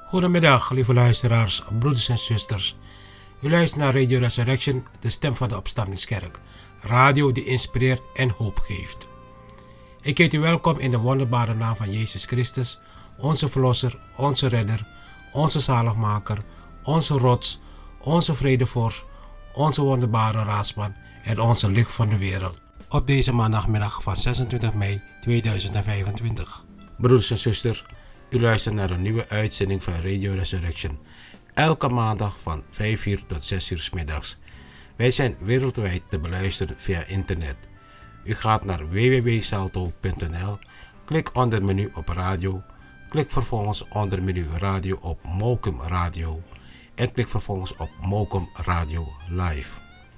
Goedemiddag, lieve luisteraars, broeders en zusters. U luistert naar Radio Resurrection, de stem van de opstandingskerk. Radio die inspireert en hoop geeft. Ik heet u welkom in de wonderbare naam van Jezus Christus, onze Verlosser, onze Redder, onze Zaligmaker, onze Rots, onze Vredevorst, onze wonderbare Raadsman en onze Licht van de wereld. Op deze maandagmiddag van 26 mei 2025. Broeders en zusters, u luistert naar een nieuwe uitzending van Radio Resurrection. Elke maandag van 5 uur tot 6 uur 's middags. Wij zijn wereldwijd te beluisteren via internet. U gaat naar www.salto.nl, klik onder menu op radio, klik vervolgens onder menu radio op Mokum Radio en klik vervolgens op Mokum Radio Live.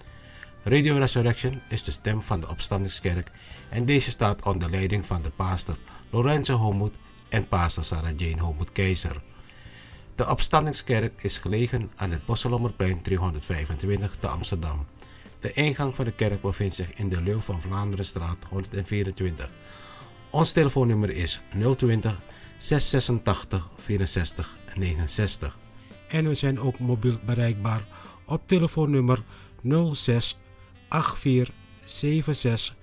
Radio Resurrection is de stem van de opstandingskerk en deze staat onder leiding van de pastor Lorenzo Homoet en pastor Sarah Jane Homoet Keizer. De opstandingskerk is gelegen aan het Bosselommerplein 325 te Amsterdam. De ingang van de kerk bevindt zich in de Leeuw van Vlaanderenstraat 124. Ons telefoonnummer is 020 686 64 69. En we zijn ook mobiel bereikbaar op telefoonnummer 06 84 76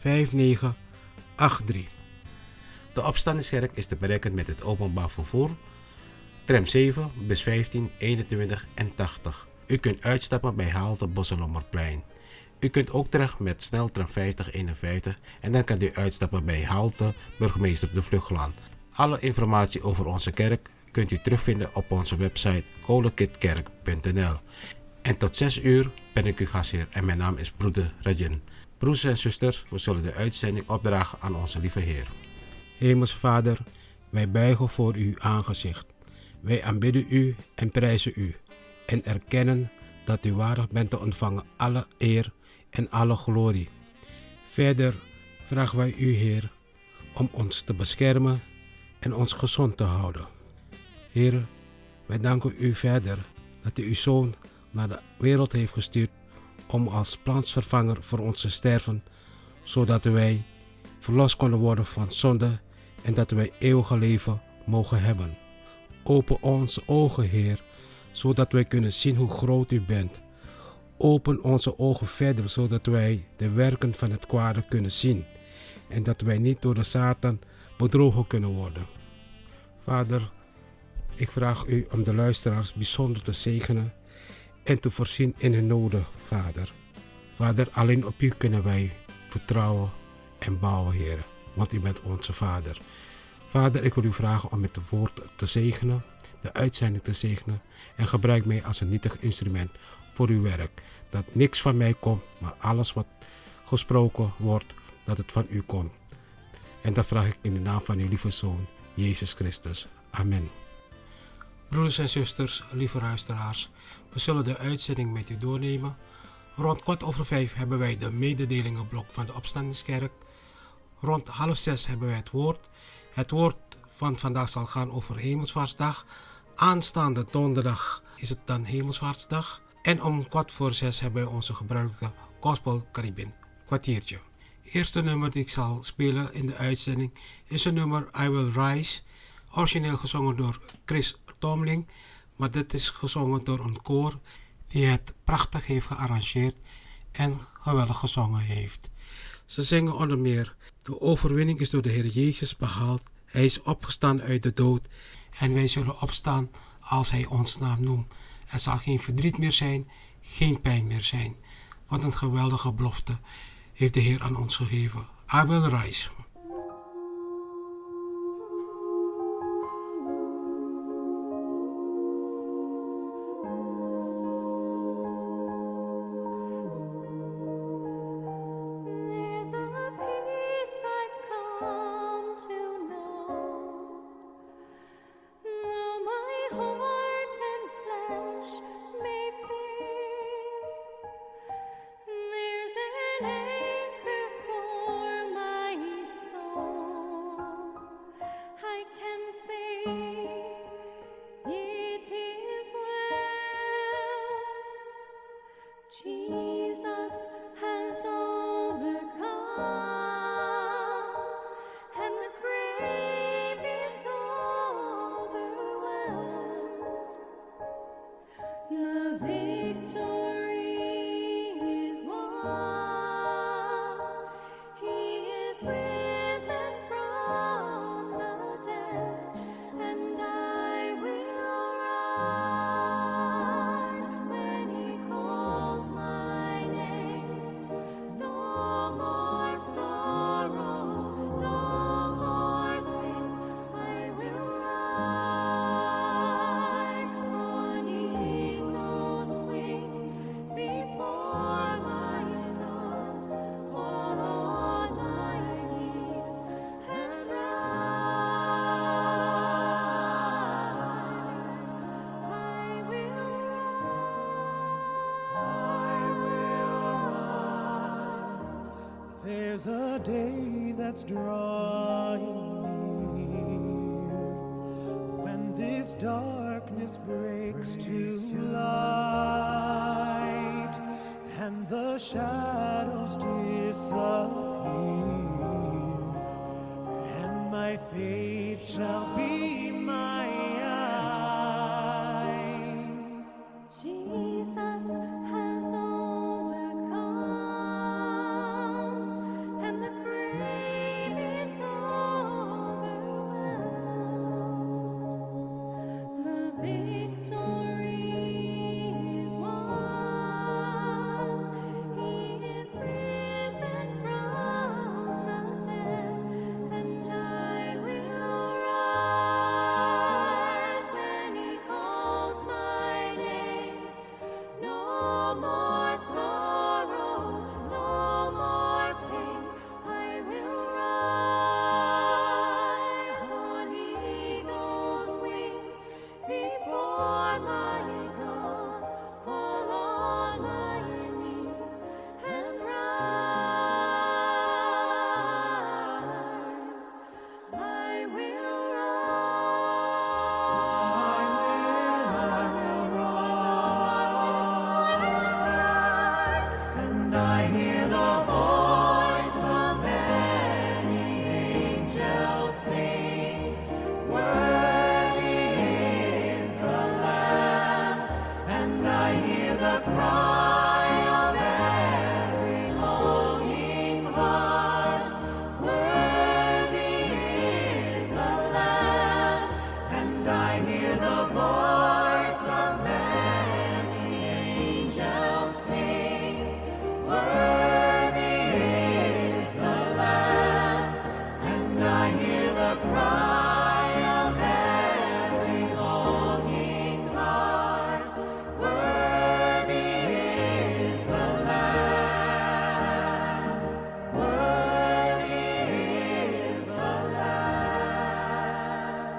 59 83. De opstandingskerk is te bereiken met het openbaar vervoer, tram 7, bus 15, 21 en 80. U kunt uitstappen bij halte Bosselommerplein. U kunt ook terecht met sneltram 5051 en dan kan u uitstappen bij halte Burgemeester de Vluchtlaan. Alle informatie over onze kerk kunt u terugvinden op onze website kolekitkerk.nl. En tot 6 uur ben ik uw gastheer en mijn naam is broeder Rajan. Broeders en zusters, we zullen de uitzending opdragen aan onze lieve Heer. Hemelse Vader, wij buigen voor uw aangezicht. Wij aanbidden u en prijzen u en erkennen dat u waardig bent te ontvangen alle eer en alle glorie. Verder vragen wij u, Heer, om ons te beschermen en ons gezond te houden. Heer, wij danken u verder dat u uw Zoon naar de wereld heeft gestuurd om als plaatsvervanger voor ons te sterven, zodat wij verlost konden worden van zonde en dat wij eeuwige leven mogen hebben. Open onze ogen, Heer, zodat wij kunnen zien hoe groot u bent. Open onze ogen verder, zodat wij de werken van het kwade kunnen zien en dat wij niet door de Satan bedrogen kunnen worden. Vader, ik vraag u om de luisteraars bijzonder te zegenen en te voorzien in hun noden, Vader. Vader, alleen op u kunnen wij vertrouwen en bouwen, Heer, want u bent onze Vader. Vader, ik wil u vragen om met het woord te zegenen, de uitzending te zegenen en gebruik mij als een nietig instrument voor uw werk. Dat niks van mij komt, maar alles wat gesproken wordt, dat het van u komt. En dat vraag ik in de naam van uw lieve Zoon, Jezus Christus. Amen. Broeders en zusters, lieve luisteraars, we zullen de uitzending met u doornemen. Rond 5:15 hebben wij de mededelingenblok van de opstandingskerk. Rond 5:30 hebben wij het woord. Het woord van vandaag zal gaan over Hemelsvaartsdag. Aanstaande donderdag is het dan Hemelsvaartsdag. En om 5:15 hebben wij onze gebruikelijke Gospel Caribbean kwartiertje. Het eerste nummer die ik zal spelen in de uitzending is een nummer I Will Rise. Origineel gezongen door Chris Tomling, maar dit is gezongen door een koor die het prachtig heeft gearrangeerd en geweldig gezongen heeft. Ze zingen onder meer: de overwinning is door de Heer Jezus behaald. Hij is opgestaan uit de dood en wij zullen opstaan als Hij ons naam noemt. Er zal geen verdriet meer zijn, geen pijn meer zijn. Wat een geweldige belofte heeft de Heer aan ons gegeven. I will rise. There's an anchor for my risen from the dead, and I will rise when He calls my name. No more sorrow, no more pain. I will rise on eagle's wings before my God, fall on my knees and rise. I will rise. There's a day that's drawing near when this darkness breaks to light and the shadows disappear, and my faith shall be my eyes. Jesus has overcome, and the grave is overwhelmed. The victory is won. He is risen from the dead, and I will rise when He calls my name. No more sorrow, no more pain. I will rise on eagle's wings before my God, fall on my knees and rise. I will rise. And I hear the voice of many angels sing, worthy is the Lamb. And I hear the cry of every longing heart, worthy is the Lamb. And I hear the voice of many angels sing, worthy is the Lamb. And I hear the cry of every longing heart, worthy is the Lamb, worthy is the Lamb.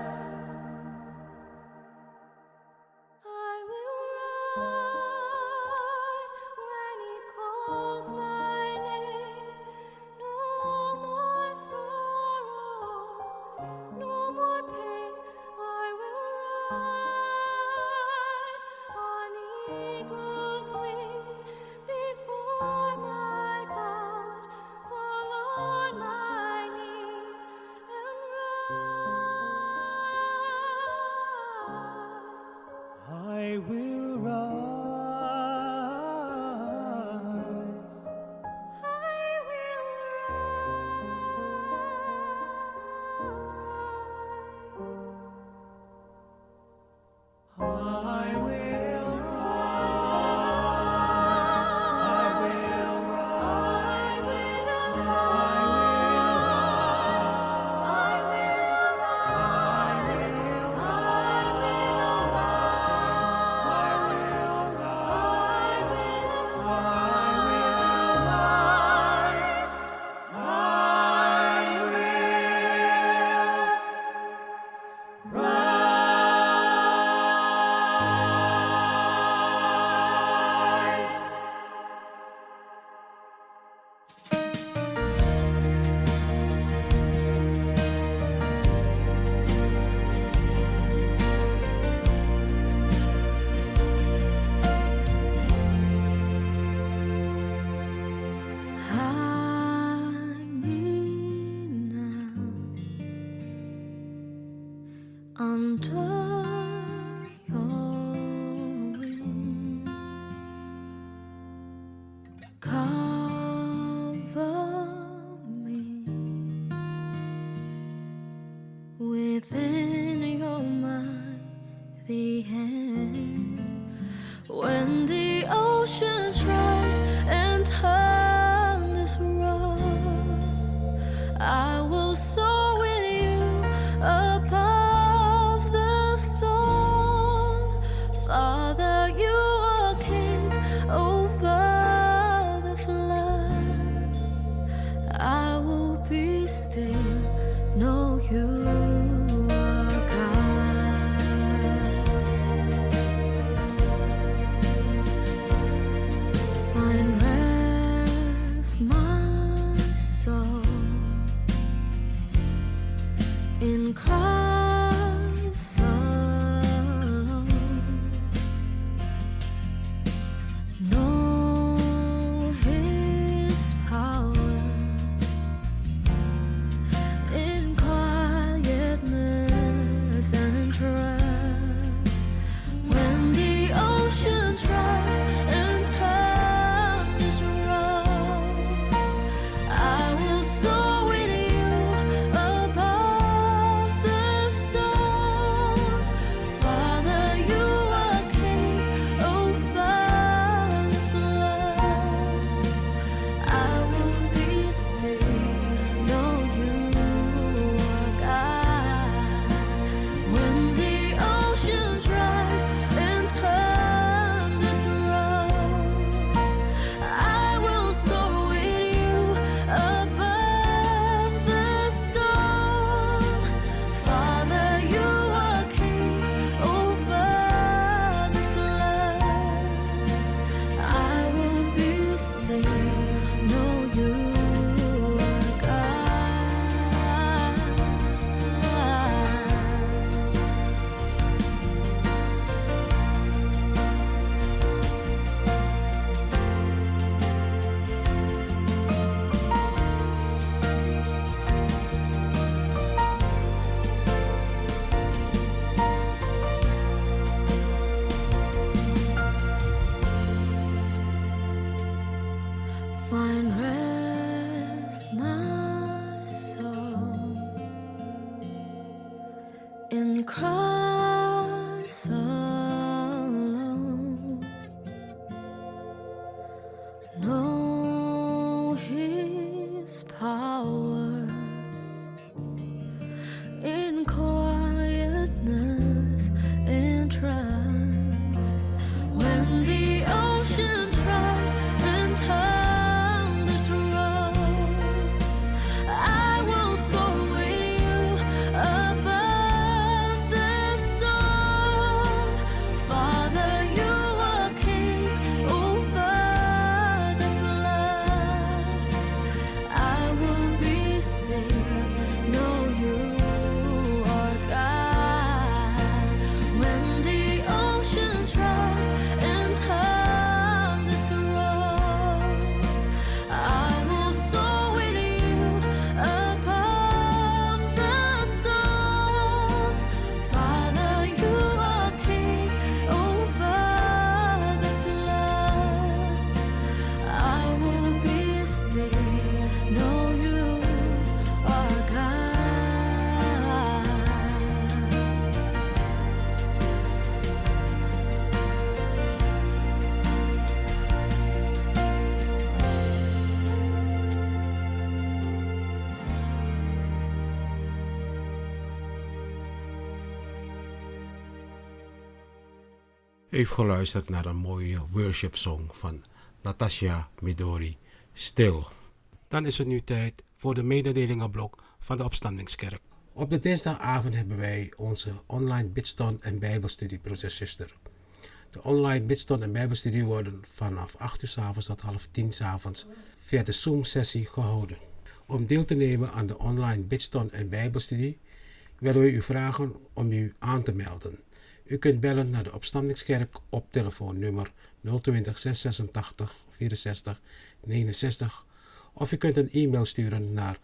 I will rise when He calls my name. No more sorrow, no more pain. I will rise on eagle's wings before my God, fall on my knees and rise. I will rise. I will rise. I will Cover me within your mighty hand. When the oceans rise and thunders roar, I will soar with you above the storm. Father, you are king over the flood. I will be still, know you are God. Find rest, my soul, in Christ alone. Know His power in quietness and trust. When the oceans rise and thunders roar, I will soar with you above the storm. Father, you are king over the flood. I will be still, know you are God. When the oceans rise and thunders roar, I will soar with you above the storm. Father, you are king over the flood. I will be still, know you are God. Find rest, my soul, in Christ alone. Know His power in quietness and trust. When the oceans rise and thunders roar, I will soar with you above the storm. Father, you are king over the flood. I will be still, know you are God. When the oceans rise and thunders roar, I will soar with you above the storms. Father, you are king over the flood. I will be still, know you are God. U heeft geluisterd naar een mooie worship song van Natasha Midori, Stil. Dan is het nu tijd voor de mededelingenblok van de Opstandingskerk. Op de dinsdagavond hebben wij onze online bidstond en bijbelstudie, broers en zusters. De online bidstond en bijbelstudie worden vanaf 8 uur 's avonds tot half 10 's avonds via de Zoom-sessie gehouden. Om deel te nemen aan de online bidstond en bijbelstudie willen we u vragen om u aan te melden. U kunt bellen naar de Opstandingskerk op telefoonnummer 020 686 64 69 of u kunt een e-mail sturen naar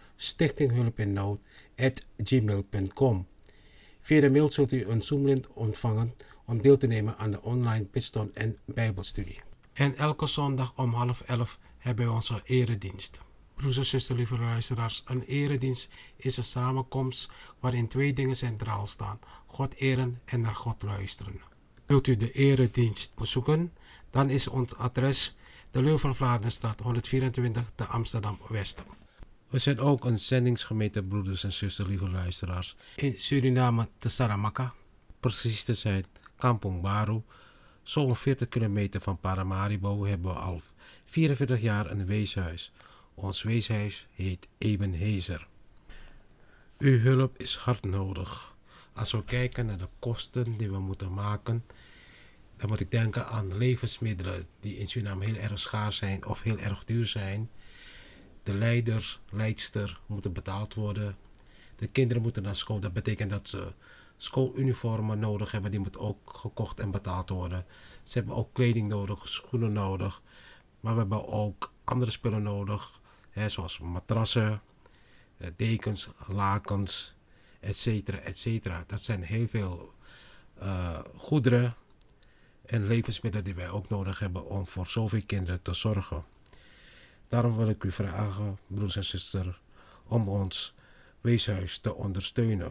stichtinghulpinnood@gmail.com. Via de mail zult u een Zoom-link ontvangen om deel te nemen aan de online bidstond en bijbelstudie. En elke zondag om 10:30 hebben we onze eredienst. Broers en zusters, lieve luisteraars, een eredienst is een samenkomst waarin twee dingen centraal staan: God eren en naar God luisteren. Wilt u de eredienst bezoeken? Dan is ons adres de Leeuw van Vlaardenstraat 124 te Amsterdam-West. We zijn ook een zendingsgemeente, broeders en zusters, lieve luisteraars, in Suriname te Saramaka, precies te zijn Kampong Baru. Zo'n 40 kilometer van Paramaribo hebben we al 44 jaar een weeshuis. Ons weeshuis heet Ebenezer. Uw hulp is hard nodig. Als we kijken naar de kosten die we moeten maken, dan moet ik denken aan levensmiddelen die in Suriname heel erg schaars zijn of heel erg duur zijn. De leidster moeten betaald worden. De kinderen moeten naar school. Dat betekent dat ze schooluniformen nodig hebben. Die moeten ook gekocht en betaald worden. Ze hebben ook kleding nodig, schoenen nodig. Maar we hebben ook andere spullen nodig. Zoals matrassen, dekens, lakens, etcetera, etcetera. Dat zijn heel veel goederen en levensmiddelen die wij ook nodig hebben om voor zoveel kinderen te zorgen. Daarom wil ik u vragen, broers en zusters, om ons weeshuis te ondersteunen.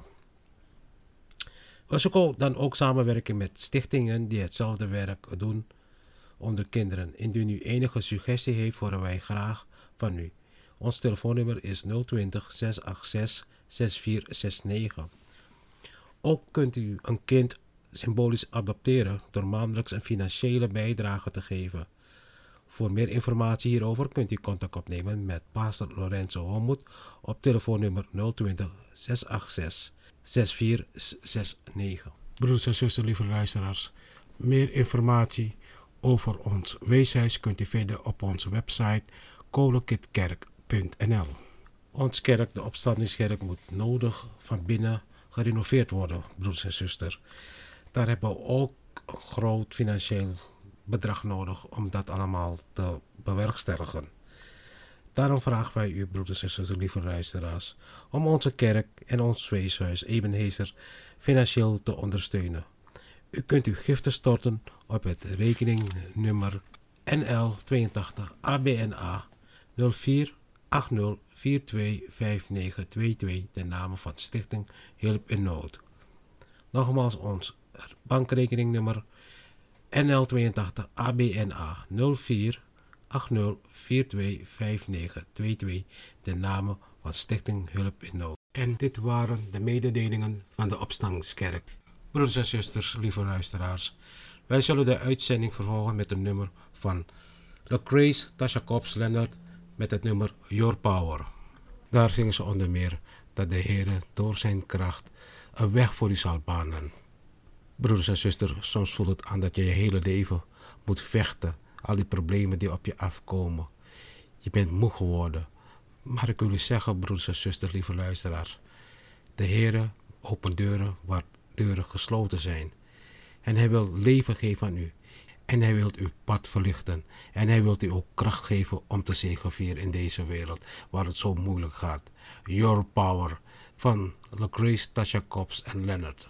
We zoeken dan ook samenwerking met stichtingen die hetzelfde werk doen onder kinderen. Indien u enige suggestie heeft, horen wij graag van u. Ons telefoonnummer is 020 686 6469. Ook kunt u een kind symbolisch adopteren door maandelijks een financiële bijdrage te geven. Voor meer informatie hierover kunt u contact opnemen met pastor Lorenzo Hommoed op telefoonnummer 020 686 6469. Broeders en zusters, lieve luisteraars, meer informatie over ons weeshuis kunt u vinden op onze website kolenkitkerk.nl. Ons kerk, de opstandingskerk, moet nodig van binnen gerenoveerd worden, broeders en zusters. Daar hebben we ook een groot financieel bedrag nodig om dat allemaal te bewerkstelligen. Daarom vragen wij u, broeders en zusters, lieve luisteraars, om onze kerk en ons weeshuis Ebenezer financieel te ondersteunen. U kunt uw giften storten op het rekeningnummer NL82 ABNA 04 80 42 5922 ten name van Stichting Hulp in Nood. Nogmaals ons bankrekeningnummer NL82 ABNA 04 80 42 5922 ten name van Stichting Hulp in Nood. En dit waren de mededelingen van de Opstandingskerk. Broeders en zusters, lieve luisteraars, wij zullen de uitzending vervolgen met een nummer van Lecrae, Tasha Cobbs, Leonard met het nummer Your Power. Daar zingen ze onder meer dat de Heer door zijn kracht een weg voor u zal banen. Broeders en zusters, soms voelt het aan dat je je hele leven moet vechten. Al die problemen die op je afkomen. Je bent moe geworden. Maar ik wil u zeggen, broeders en zusters, lieve luisteraars. De Heer opent deuren waar deuren gesloten zijn. En hij wil leven geven aan u. En hij wil uw pad verlichten. En hij wil u ook kracht geven om te zegevieren in deze wereld waar het zo moeilijk gaat. Your Power van Lecrae, Tasha Cobbs en Leonard.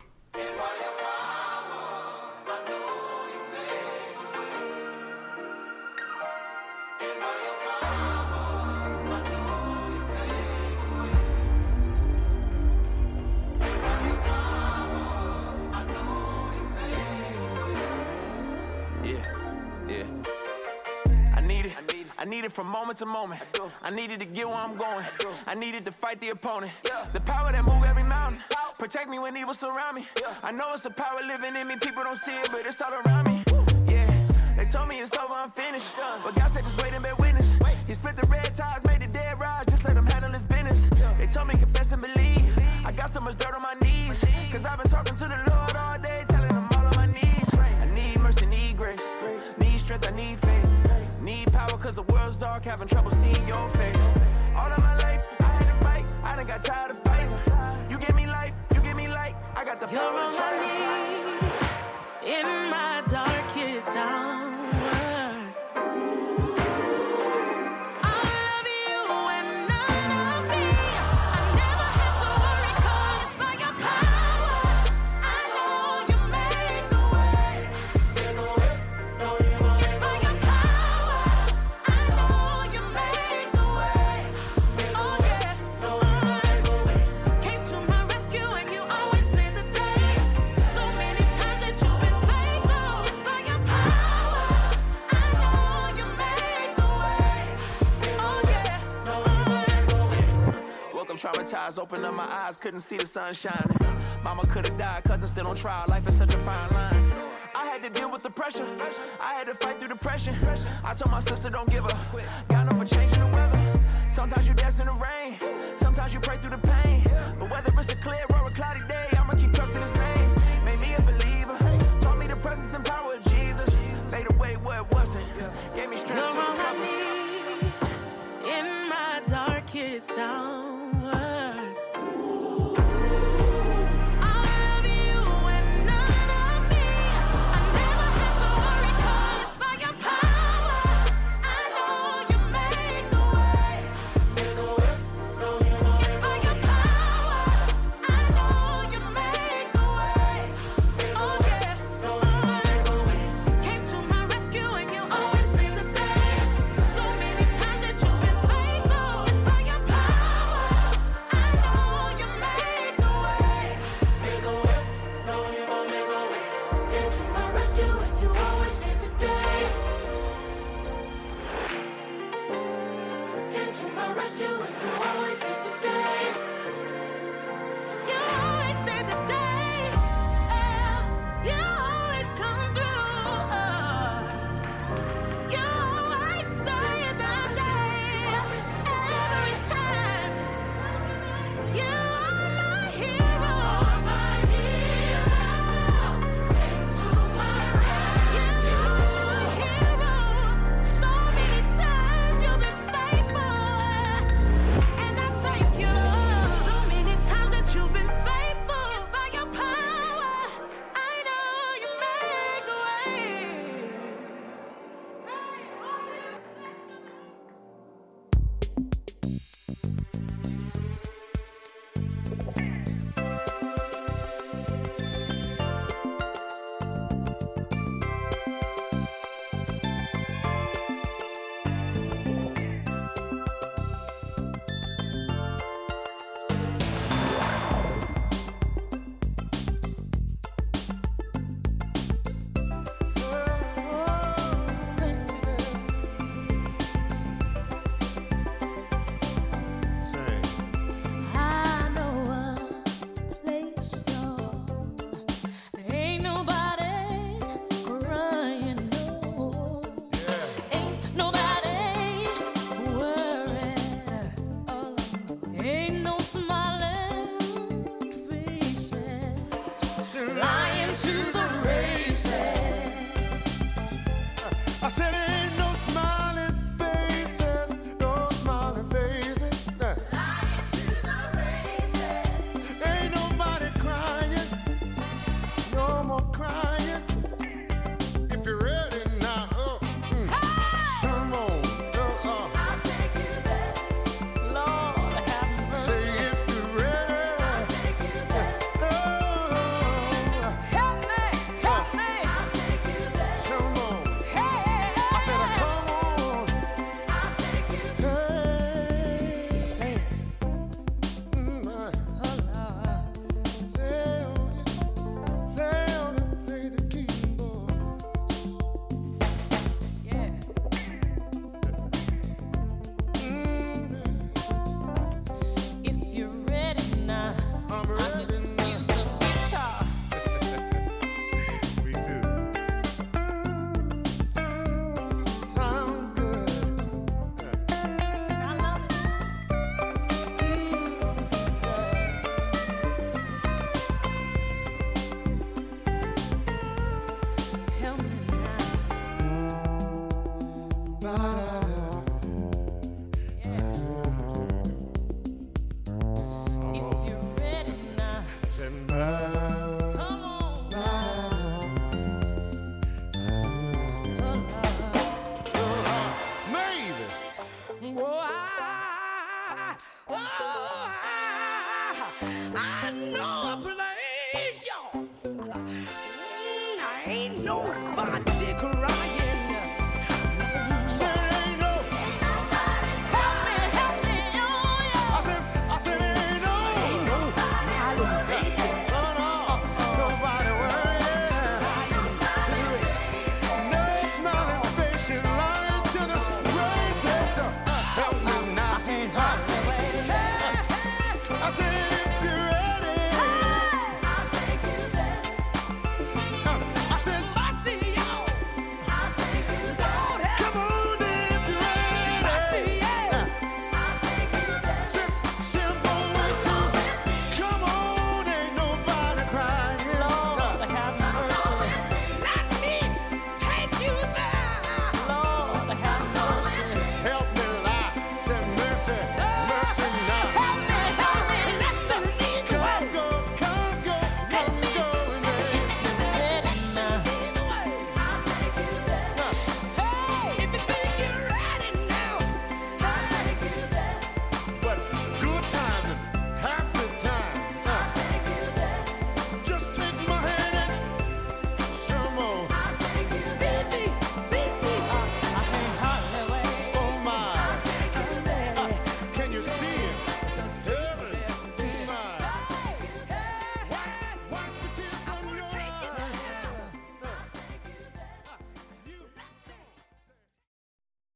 I need it from moment to moment. I needed to get where I'm going. I needed to fight the opponent. The power that move every mountain. Protect me when evil surround me. I know it's a power living in me. People don't see it, but it's all around me. Yeah, they told me it's over, I'm finished. But God said just wait and bear witness. He split the red ties, made the dead rise. Just let him handle his business. They told me confess and believe. I got so much dirt on my knees. Cause I've been talking to the Lord all day, telling him all of my needs. I need mercy, need grace. Need strength, I need faith. Need power cause the world's dark, having trouble seeing your face. All of my life, I had to fight, I done got tired of fighting. You give me life, you give me light, I got the You're power to on my try. knees in my darkest hour. I love you traumatized, opened up my eyes, couldn't see the sun shining. Mama could've died, cousin still on trial, life is such a fine line. I had to deal with the pressure, I had to fight through depression. I told my sister don't give up, got no for changing the weather. Sometimes you dance in the rain, sometimes you pray through the pain. But whether it's a clear or a cloudy day, I'ma keep trusting his name. Made me a believer, taught me the presence and power of Jesus. Made a way where it wasn't, gave me strength to You're all I recover. need in my darkest hour.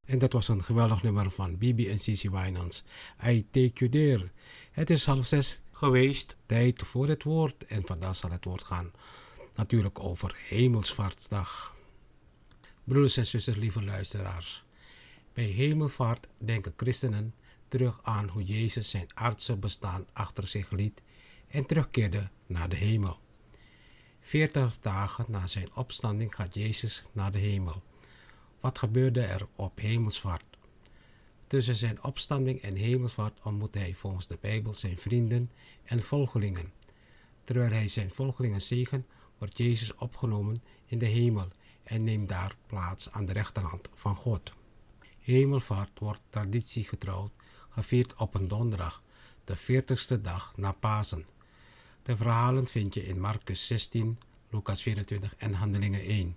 En dat was een geweldig nummer van Bibi en Cici Winans. I Take You There. Het is 5:30 geweest. Tijd voor het woord. En vandaag zal het woord gaan natuurlijk over Hemelvaartsdag. Broeders en zusters, lieve luisteraars. Bij Hemelvaart denken christenen terug aan hoe Jezus zijn aardse bestaan achter zich liet en terugkeerde naar de hemel. 40 dagen na zijn opstanding gaat Jezus naar de hemel. Wat gebeurde er op Hemelsvaart? Tussen zijn opstanding en Hemelsvaart ontmoette hij volgens de Bijbel zijn vrienden en volgelingen. Terwijl hij zijn volgelingen zegent, wordt Jezus opgenomen in de hemel en neemt daar plaats aan de rechterhand van God. Hemelvaart wordt traditiegetrouw gevierd op een donderdag, de 40ste dag na Pasen. De verhalen vind je in Marcus 16, Lucas 24 en Handelingen 1.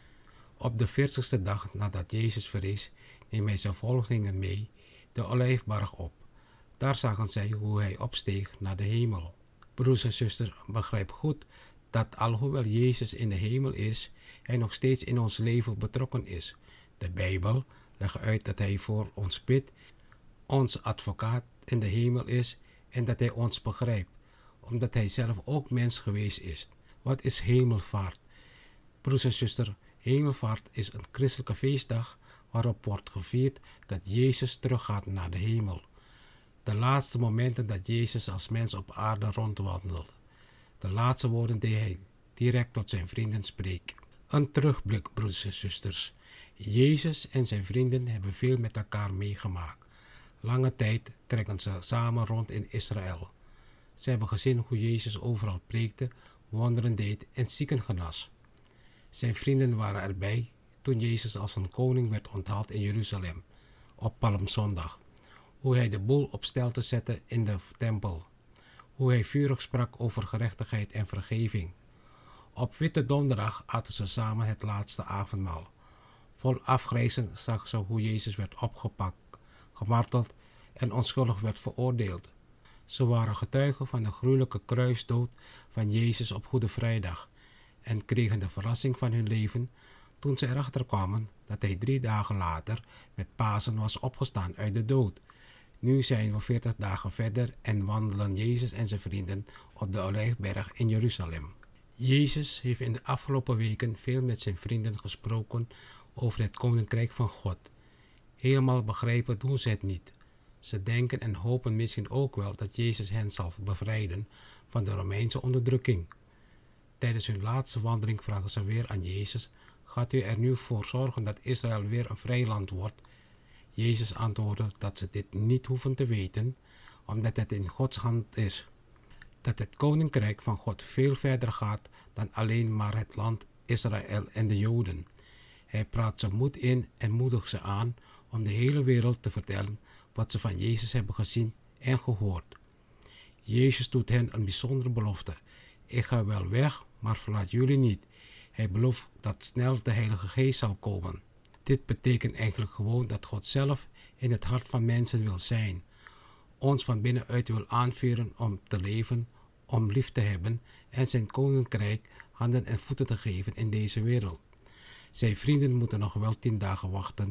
Op de 40ste dag nadat Jezus verrees, neemt hij zijn volgelingen mee de Olijfberg op. Daar zagen zij hoe hij opsteeg naar de hemel. Broers en zusters, begrijp goed dat alhoewel Jezus in de hemel is, hij nog steeds in ons leven betrokken is. De Bijbel legt uit dat hij voor ons bidt, ons advocaat in de hemel is en dat hij ons begrijpt, omdat hij zelf ook mens geweest is. Wat is Hemelvaart? Broers en zusters, Hemelvaart is een christelijke feestdag waarop wordt gevierd dat Jezus teruggaat naar de hemel. De laatste momenten dat Jezus als mens op aarde rondwandelt. De laatste woorden die hij direct tot zijn vrienden spreekt. Een terugblik, broeders en zusters. Jezus en zijn vrienden hebben veel met elkaar meegemaakt. Lange tijd trekken ze samen rond in Israël. Ze hebben gezien hoe Jezus overal preekte, wonderen deed en zieken genas. Zijn vrienden waren erbij toen Jezus als een koning werd onthaald in Jeruzalem op Palmzondag. Hoe hij de boel op stelte zette in de tempel. Hoe hij vurig sprak over gerechtigheid en vergeving. Op Witte Donderdag aten ze samen het laatste avondmaal. Vol afgrijzen zag ze hoe Jezus werd opgepakt, gemarteld en onschuldig werd veroordeeld. Ze waren getuigen van de gruwelijke kruisdood van Jezus op Goede Vrijdag en kregen de verrassing van hun leven toen ze erachter kwamen dat hij 3 dagen later met Pasen was opgestaan uit de dood. Nu zijn we 40 dagen verder en wandelen Jezus en zijn vrienden op de Olijfberg in Jeruzalem. Jezus heeft in de afgelopen weken veel met zijn vrienden gesproken over het Koninkrijk van God. Helemaal begrijpen doen ze het niet. Ze denken en hopen misschien ook wel dat Jezus hen zal bevrijden van de Romeinse onderdrukking. Tijdens hun laatste wandeling vragen ze weer aan Jezus: gaat u er nu voor zorgen dat Israël weer een vrij land wordt? Jezus antwoordde dat ze dit niet hoeven te weten, omdat het in Gods hand is. Dat het Koninkrijk van God veel verder gaat dan alleen maar het land Israël en de Joden. Hij praat ze moed in en moedigt ze aan om de hele wereld te vertellen wat ze van Jezus hebben gezien en gehoord. Jezus doet hen een bijzondere belofte. Ik ga wel weg, maar verlaat jullie niet. Hij belooft dat snel de Heilige Geest zal komen. Dit betekent eigenlijk gewoon dat God zelf in het hart van mensen wil zijn. Ons van binnenuit wil aanvuren om te leven, om lief te hebben en zijn koninkrijk handen en voeten te geven in deze wereld. Zijn vrienden moeten nog wel 10 dagen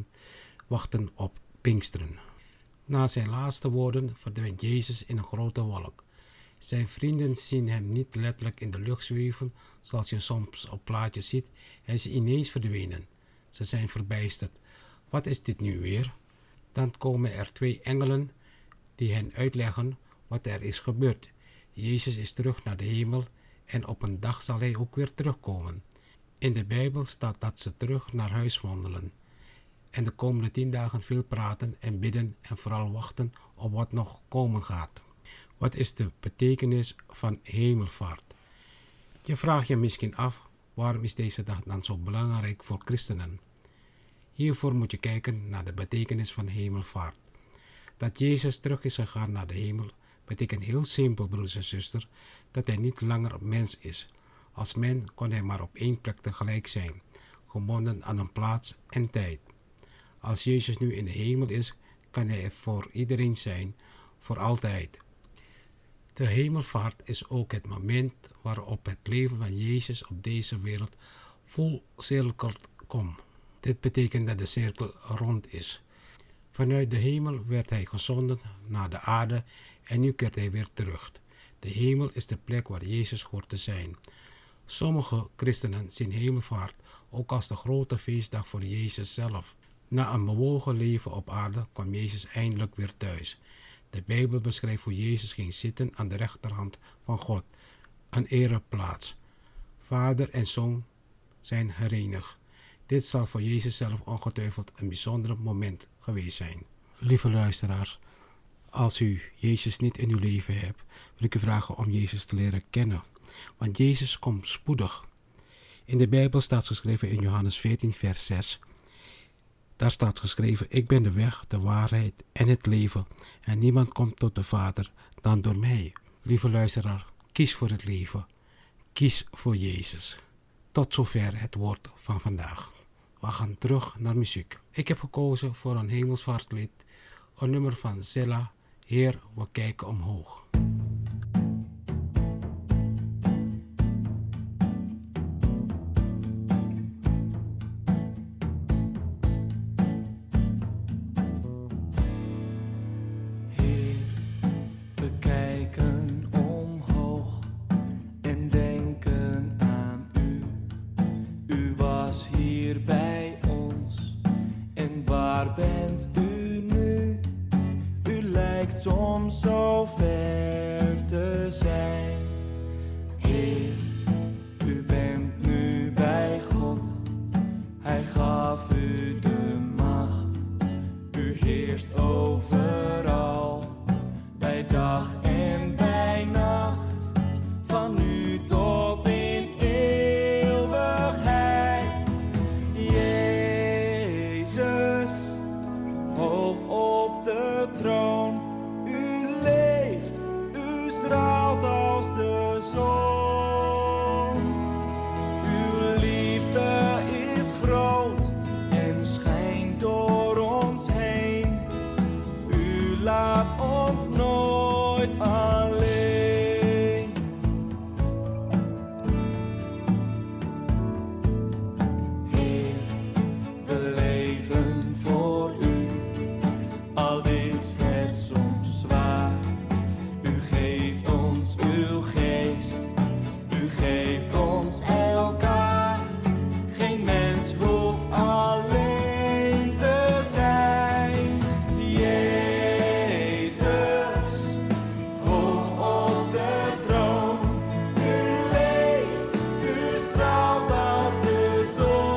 wachten op Pinksteren. Na zijn laatste woorden verdwijnt Jezus in een grote wolk. Zijn vrienden zien hem niet letterlijk in de lucht zweven, zoals je soms op plaatjes ziet, en ze ineens verdwenen. Ze zijn verbijsterd. Wat is dit nu weer? Dan komen er 2 engelen die hen uitleggen wat er is gebeurd. Jezus is terug naar de hemel en op een dag zal hij ook weer terugkomen. In de Bijbel staat dat ze terug naar huis wandelen en de komende 10 dagen veel praten en bidden en vooral wachten op wat nog komen gaat. Wat is de betekenis van Hemelvaart? Je vraagt je misschien af, waarom is deze dag dan zo belangrijk voor christenen? Hiervoor moet je kijken naar de betekenis van Hemelvaart. Dat Jezus terug is gegaan naar de hemel betekent heel simpel, broers en zusters, dat hij niet langer mens is. Als mens kon hij maar op 1 plek tegelijk zijn, gebonden aan een plaats en tijd. Als Jezus nu in de hemel is, kan hij er voor iedereen zijn, voor altijd. De hemelvaart is ook het moment waarop het leven van Jezus op deze wereld vol cirkel komt. Dit betekent dat de cirkel rond is. Vanuit de hemel werd hij gezonden naar de aarde en nu keert hij weer terug. De hemel is de plek waar Jezus hoort te zijn. Sommige christenen zien hemelvaart ook als de grote feestdag voor Jezus zelf. Na een bewogen leven op aarde kwam Jezus eindelijk weer thuis. De Bijbel beschrijft hoe Jezus ging zitten aan de rechterhand van God, een ereplaats. Vader en Zoon zijn herenigd. Dit zal voor Jezus zelf ongetwijfeld een bijzonder moment geweest zijn. Lieve luisteraars, als u Jezus niet in uw leven hebt, wil ik u vragen om Jezus te leren kennen. Want Jezus komt spoedig. In de Bijbel staat geschreven in Johannes 14 vers 6. Daar staat geschreven: ik ben de weg, de waarheid en het leven. En niemand komt tot de Vader dan door mij. Lieve luisteraar, kies voor het leven. Kies voor Jezus. Tot zover het woord van vandaag. We gaan terug naar muziek. Ik heb gekozen voor een hemelsvaartlied, een nummer van Zella, Heer, we kijken omhoog. Soms zo ver te zijn. Heer, u bent nu bij God. Hij gaf u de macht. U heerst overal, bij dag en bij nacht. Van nu tot in eeuwigheid. Jezus, hoog op de troon. Straalt als de zon. Uw liefde is groot en schijnt door ons heen. U laat ons nooit alleen. Heer, we leven voor u, al is het soms zwaar. Uw geest, u geeft ons elkaar. Geen mens hoeft alleen te zijn. Jezus, hoog op de troon. U leeft, u straalt als de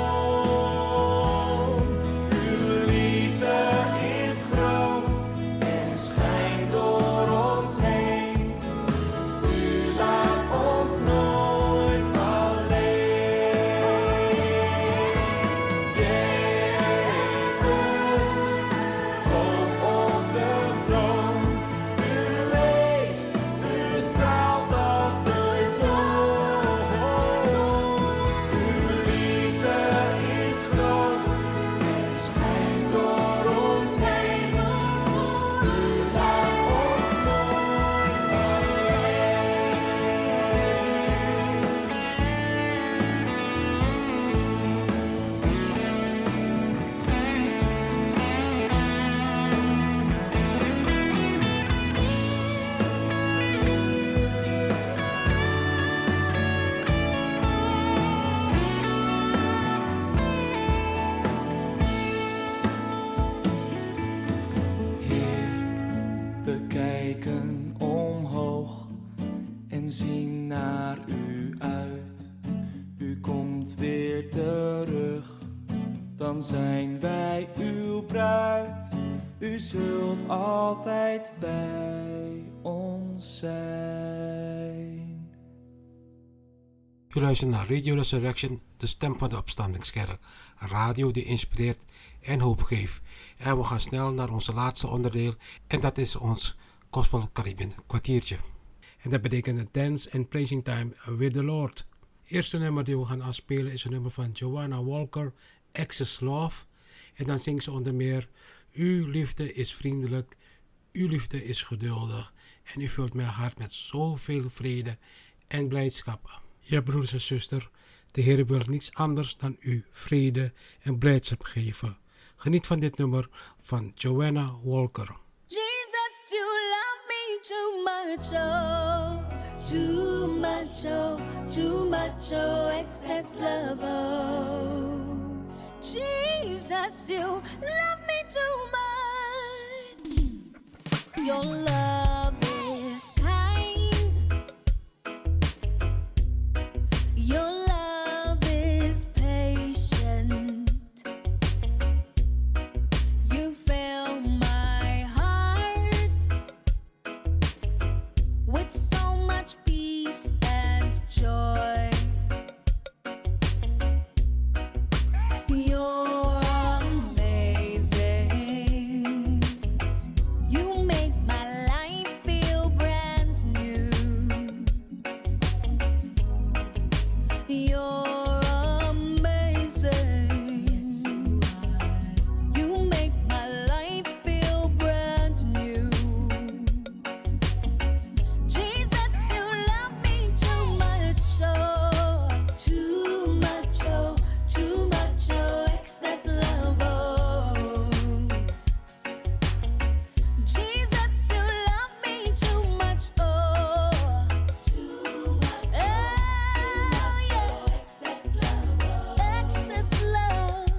zon. Uw liefde is groot en schijnt door ons heen. Kijken omhoog en zien naar u uit. U komt weer terug, dan zijn wij uw bruid. U zult altijd bij ons zijn. U luistert naar Radio Resurrection, de stem van de opstandingskerk. Een radio die inspireert en hoop geeft. En we gaan snel naar onze laatste onderdeel en dat is ons Gospel Caribbean kwartiertje. En dat betekent Dance and Praising Time with the Lord. Het eerste nummer die we gaan afspelen is een nummer van Joanna Walker, Excess Love. En dan zingt ze onder meer: uw liefde is vriendelijk, uw liefde is geduldig en u vult mijn hart met zoveel vrede en blijdschap. Ja, broeders en zusters, de Heer wil niets anders dan u vrede en blijdschap geven. Geniet van dit nummer van Joanna Walker. Jesus, you love me too much, oh, too much, oh, too much, oh, excess love, oh. Jesus, you love me too much. Your love is kind. Your love is patient. You fill my heart with so much peace and joy. You're amazing. You make my life feel brand new. You're amazing. You make my life feel brand new. Jesus, you love me too much, oh, too much, oh, too much, oh, excess love, oh. Jesus, you love me too much, oh, too much, oh, yeah, excess love, oh, excess love.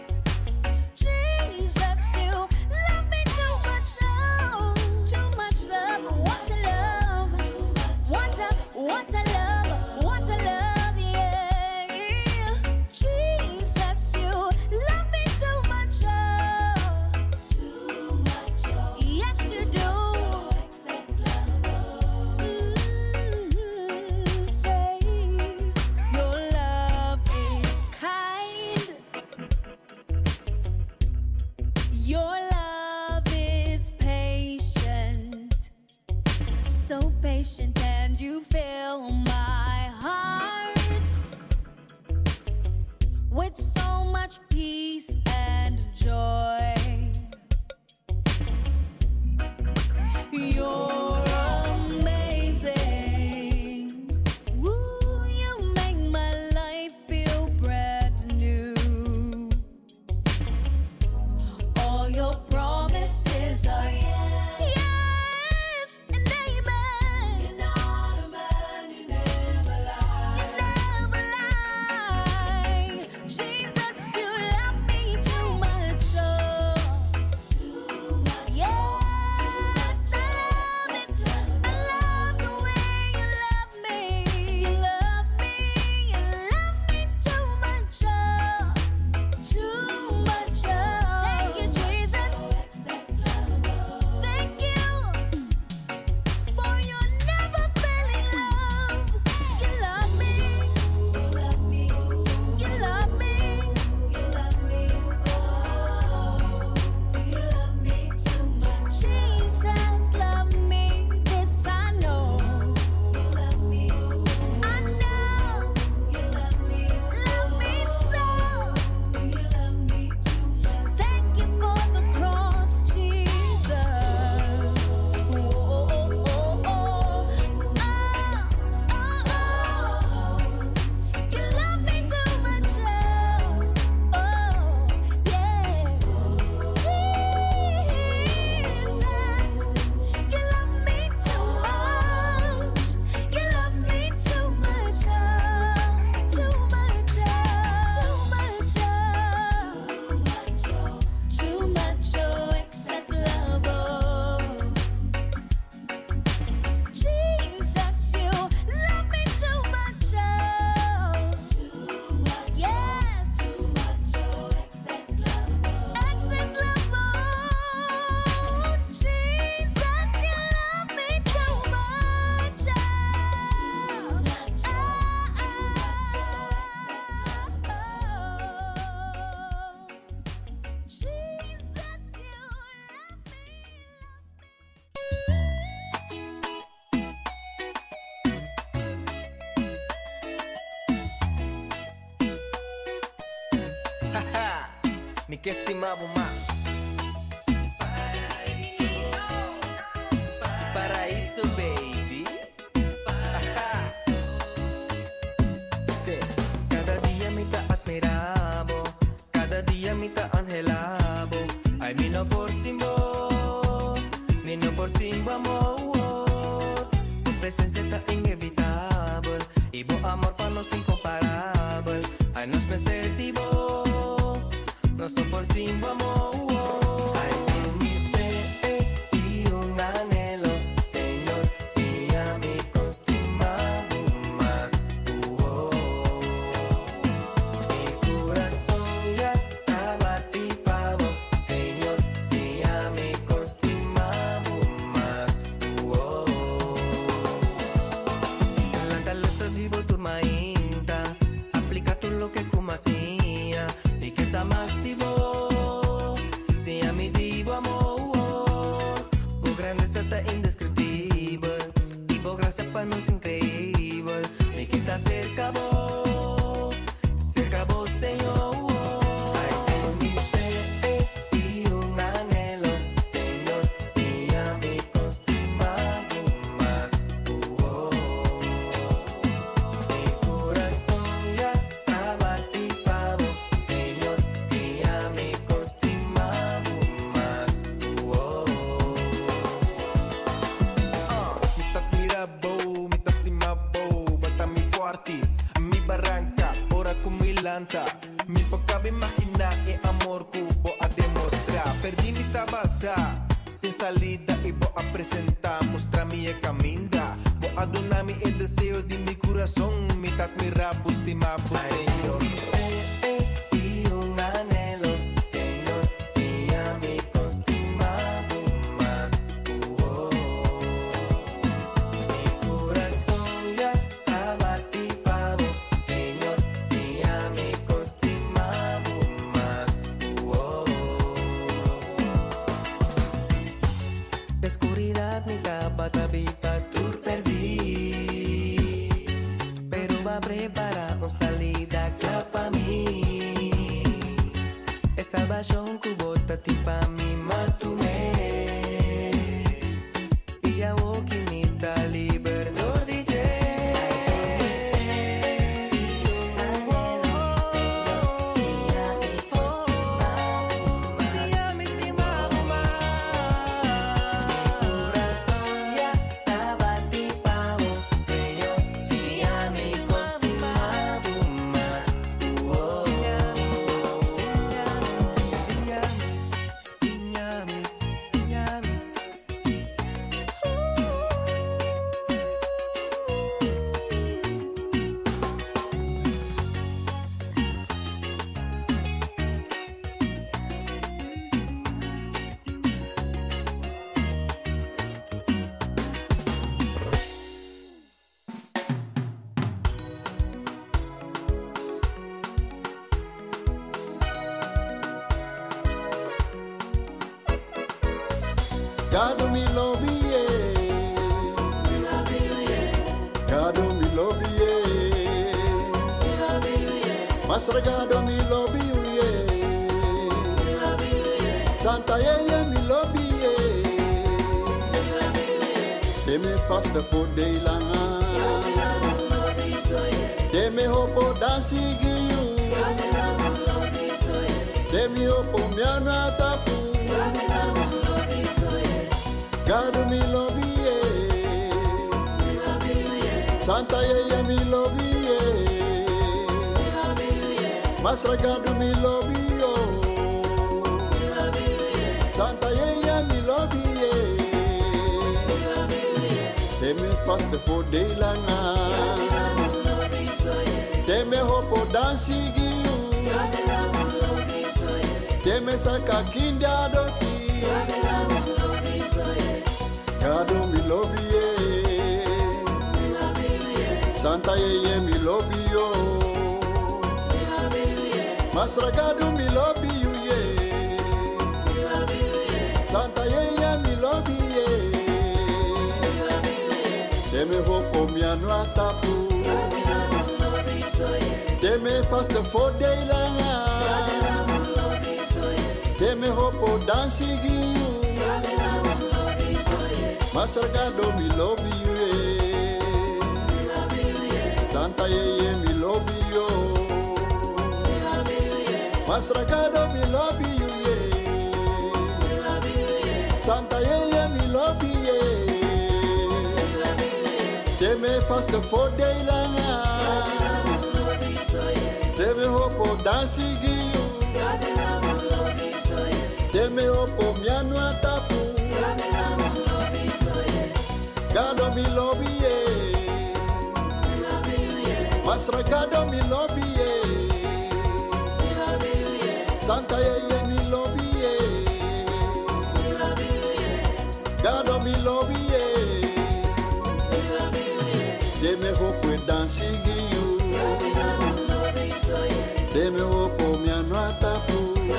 Jesus, you love me too much, oh, too much love. What a love, what a love, what a love, yeah. Jesus, you love me too much, oh, too much, oh, yes you do. Excess love, say, your love is kind. Your love is patient, so patient, and you fill my heart with so much peace and joy. You're amazing. Woo, you make my life feel brand new. All your promises are yes and amen. You're not a man, you never lie. You never lie. Jesus, you love me too much, oh, too much. Yes, I love it. I love the way you love me. You love me. You love me too much, oh, too much, oh. Thank you, Jesus. Thank you for your never failing love. You love me. You love me. You love me. You love me. Oh, you love me too much. Jesus, love me. This I know. You love me. I know. You love me. Love me so. You love me too much. Thank you for the cross, Jesus. Oh, oh, oh, oh, oh. You love me too much, oh, yeah. Jesus, you love me too much. You love me too much, oh, too much, oh, too much, oh, too much, oh, excess love, oh. Jesus, you love me too much, oh, yes, too much, oh, excess love, oh. Excess love, oh. Jesus, you love me too much, oh. Jesus, you love me. Mi que estimamos más. Paraíso, baby. Sí. Cada día me te admiramos, cada día me te anhelamos. presencia está inevitable. Y vos amor para nos incomparable. Ay, nos me servivo. Nos no por sin amor. Ay, en mi ser y un anhelo, Señor, si a mí constimamos más. Mi corazón ya estaba tipado, Señor, si a mí constimamos más. Lanta lesa divo tu mainta, aplica tu lo que kumasia, y que sa más divo, si a mí divo amor, por grandeza está indescriptible, y por gracia para nos increíble, y que está cerca vos, Señor. Ay, en mi ser y un anhelo, Señor, si a mí constimamos más. Mi corazón ya estaba tipado, Señor, si a mí constimamos más. Mitas mirabo, mitas timabo, bata mi forte, mi barranca, ora com milanta. Mi poca imaginar e amor que vou a demonstrar. Perdi mi tabata, sem salida e vou apresentar, mostrar minha caminda. Vou adonar mi el deseo de mi coração, mitat mi rabo, estimabo, Senhor. Y un anhelo, Señor, si a mí constimamos más. Mi corazón ya estaba tipado, Señor, si a mí constimamos más. De oscuridad mi capa habita, tú perdí, pero va a preparar una salida clara para mí. Esa salvación cubota tipa mi matumé, y a vos que me da libertad DJ. God me love you, God me love you, Master God me love you, Santa yeah me love you, they me fast for day long, they me hope dance you, they me hope me anatapu. God me love you, Santa yeah me love you, Master God me love you, Santa yeah me love you, they me fast for day long, they me hope dance you, they me saka kinda doti. God me love you, Santa yeah me love you, Master God me love you, Santa yeah me love you, they me hope me anatapu, they me fast for day long, they me hope dance you. Master God me love you, Santa yeah me love you, Master God me love you, Santa yeah me love you, Deme vaste voor de langa. Deme hopo dansi giu. Deme hopo mianwa tapu. Gado mi lobby ye. Masra gado mi lobby ye. Santa ye mi lobby ye. Gado mi lobby ye. Deme hopo dansi giu. Deme hopo mianwa tapu.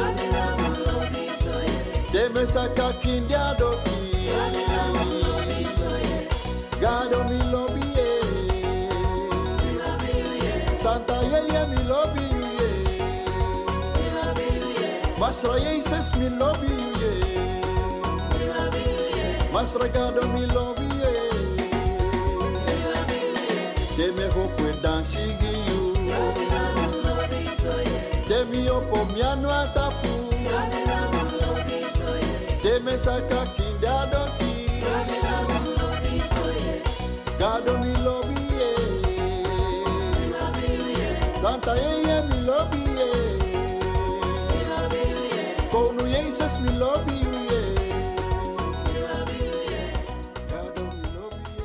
Deme saka kindia doki. Gado mi lobby ye. Santa ye mi lobby ye. Masra ye ses mi lobby ye. Masra gado mi lobby ye. Deme hopo dansi giu. Demi opo miano atapu. Deme saka kinda doti. Gado mi lobby ye. Tanta ye mi lobby ye. Konu ye ses mi lobby ye. Gado mi lobby ye.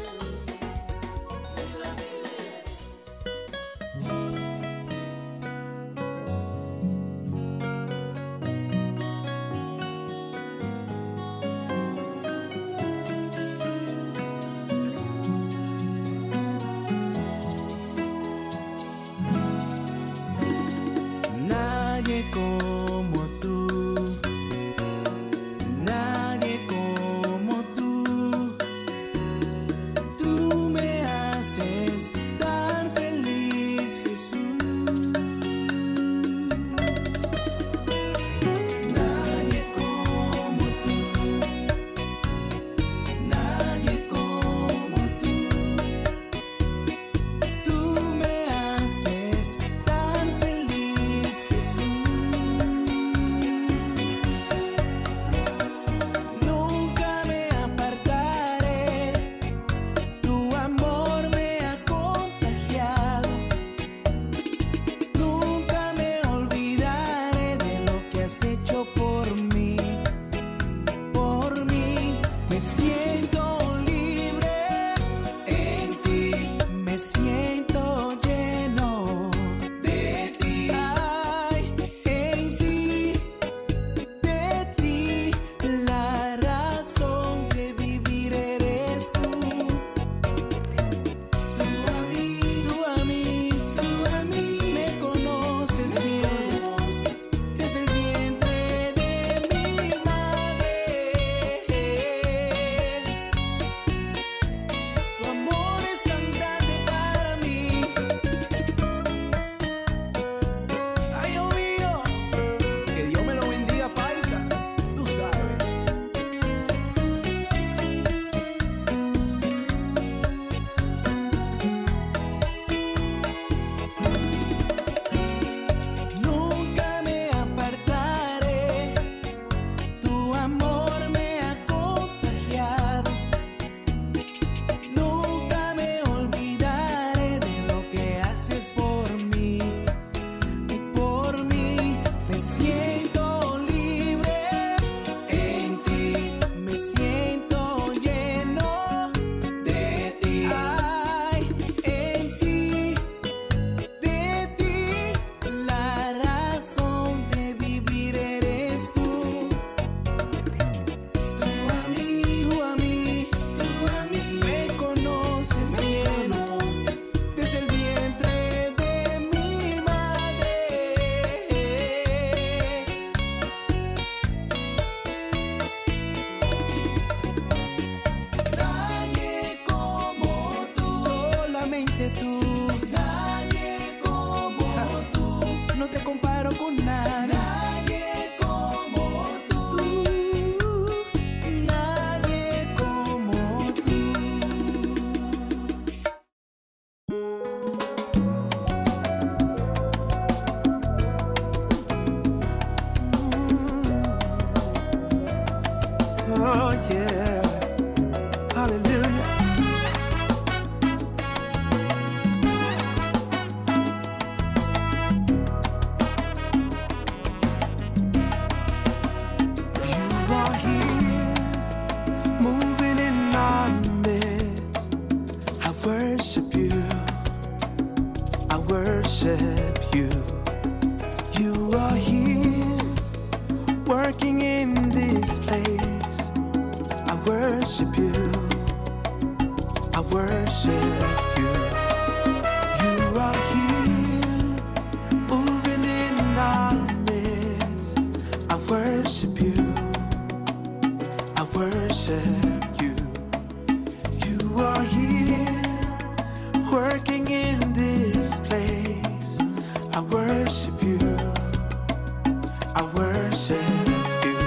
worship you. I worship you. You are here, working in this place. I worship you. I worship you. You are here, moving in our midst. I worship you. I worship you. You are here, working in this place. I worship you. I worship you.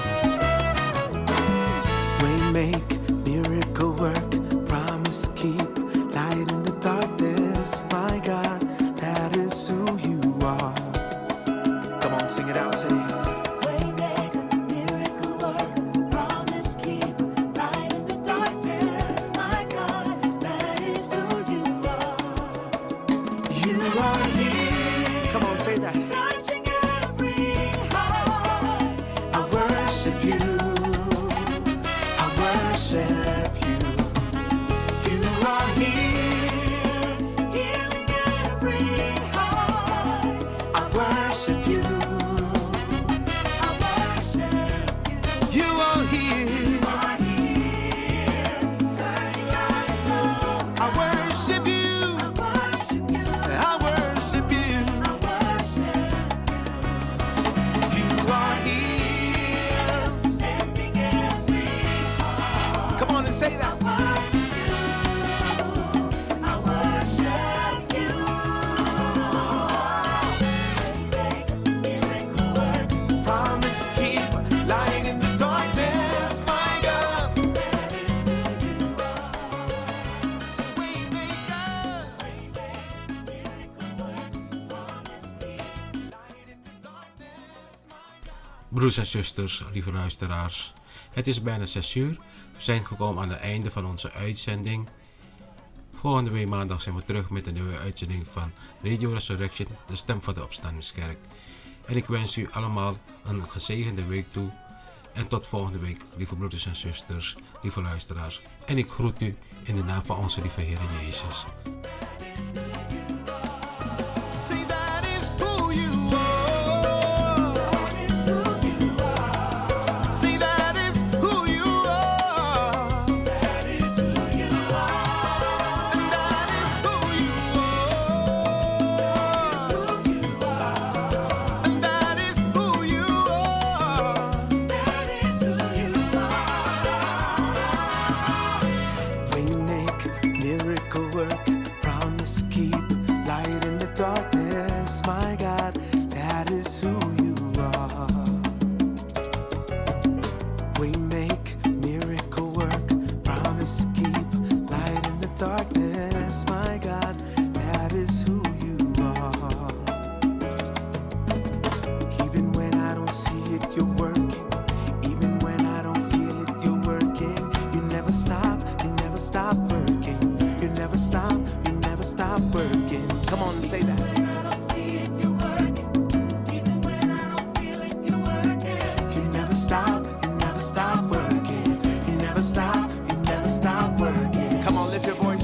Way make, miracle work, promise keep, light in the darkness. My God, that is who you are. Come on, sing it out, say it. Waymaker, miracle worker, promise keeper, light in the darkness. My God, that is who you are. You are here. Come on, say that. Touching every heart. I worship you. I worship you. You are here. Healing every heart. I worship you. I worship you. You are here. Are here. Turning lives on. I worship you. I worship you. I worship you. I worship You are here. mending every heart. Come on and say that. Worship you. I worship you. Waymaker, miracle worker. Promise keep, light in the darkness. My God. That is who you are. Say waymaker. Miracle worker. Promise keeper. Light in the darkness. My God. Broers en zusters, lieve luisteraars, het is bijna 6 uur. We zijn gekomen aan het einde van onze uitzending. Volgende week maandag zijn we terug met een nieuwe uitzending van Radio Resurrection, de stem van de opstandingskerk. En ik wens u allemaal een gezegende week toe. En tot volgende week, lieve broeders en zusters, lieve luisteraars. En ik groet u in de naam van onze lieve Heer Jezus. Say that is who you are. Say that is who you are. That is who you are. And that is who you are. And that is who you are. That is who you are. We make miracle work, promise keep, light in the darkness. My God, that is who you are. We make miracle work, promise keep, light in the darkness. My God, that is who you are. Even when I don't see it, you're working. Even when I don't feel it, you're working. You never stop working. You never stop working. Come on and say that. I don't see it, you're working. Even when I don't feel it, you're working. You never stop working. You never stop working. Come on, lift your voice.